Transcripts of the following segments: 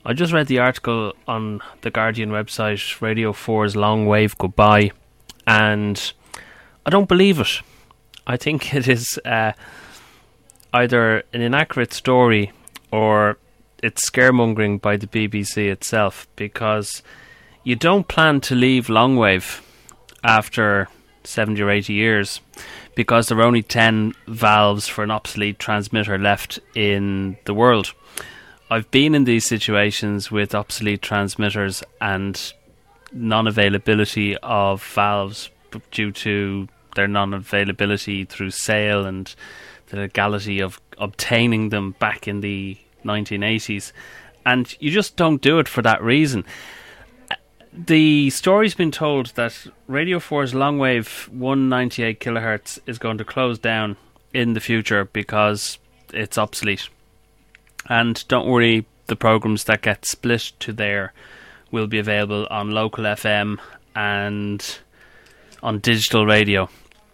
I just read the article on the Guardian website, Radio 4's Long Wave Goodbye, and I don't believe it. I think it is either an inaccurate story or it's scaremongering by the BBC itself, because you don't plan to leave Longwave after 70 or 80 years because there are only 10 valves for an obsolete transmitter left in the world. I've been in these situations with obsolete transmitters and non-availability of valves due to their non-availability through sale and the legality of obtaining them back in the 1980s. And you just don't do it for that reason. The story's been told that Radio 4's Longwave 198 kilohertz is going to close down in the future because it's obsolete. And don't worry, the programmes that get split to there will be available on local FM and on digital radio.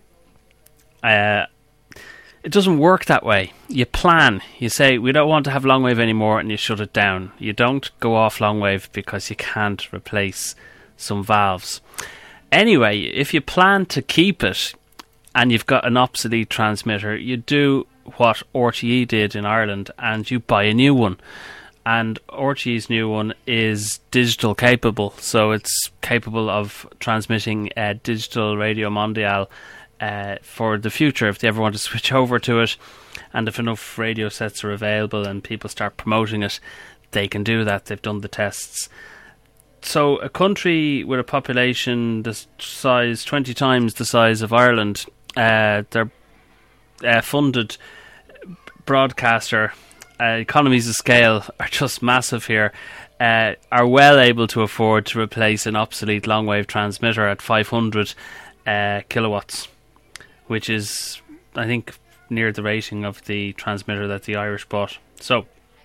It doesn't work that way. You plan. You say, we don't want to have Longwave anymore, and you shut it down. You don't go off Longwave because you can't replace some valves. Anyway, if you plan to keep it and you've got an obsolete transmitter, you do what RTE did in Ireland and you buy a new one. And RTE's new one is digital capable, so it's capable of transmitting digital Radio Mondial for the future if they ever want to switch over to it. And if enough radio sets are available and people start promoting it, they can do that. They've done the tests. So a country with a population the size, 20 times the size of Ireland, their funded broadcaster economies of scale are just massive here, are well able to afford to replace an obsolete long-wave transmitter at 500 kilowatts, which is, I think, near the rating of the transmitter that the Irish bought. So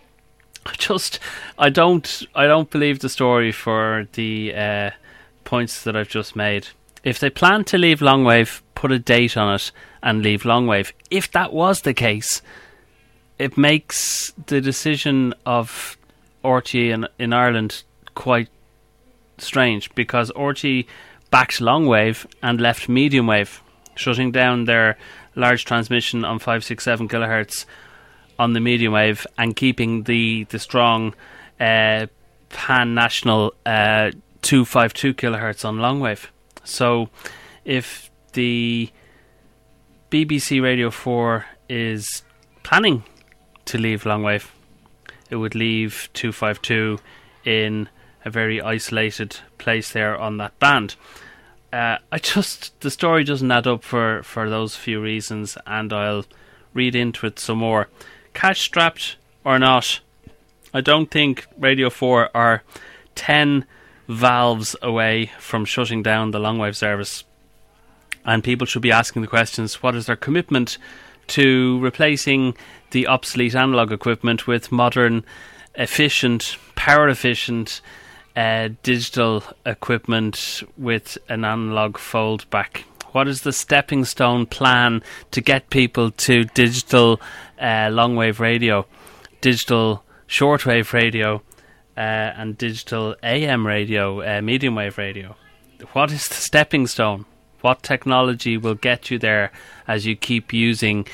I don't believe the story for the points that I've just made. If they plan to leave Longwave, put a date on it and leave Longwave. If that was the case, it makes the decision of RTE in Ireland quite strange, because RTE backed Longwave and left medium wave, shutting down their large transmission on 567 kilohertz on the medium wave and keeping the strong pan-national 252 kilohertz on longwave. So if the BBC Radio 4 is planning to leave longwave, it would leave 252 in a very isolated place there on that band. The story doesn't add up for those few reasons, and I'll read into it some more. Cash strapped or not, I don't think Radio 4 are 10 valves away from shutting down the longwave service, and people should be asking the questions: what is their commitment to replacing the obsolete analogue equipment with modern, efficient, power efficient digital equipment with an analogue fold back? What is the stepping stone plan to get people to digital longwave radio, digital shortwave radio, and digital AM radio, medium wave radio? What is the stepping stone? What technology will get you there as you keep using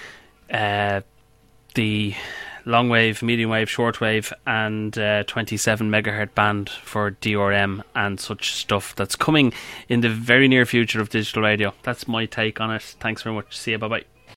the long wave, medium wave, shortwave, and 27 megahertz band for DRM and such stuff that's coming in the very near future of digital radio? That's my take on it. Thanks very much. See you. Bye bye.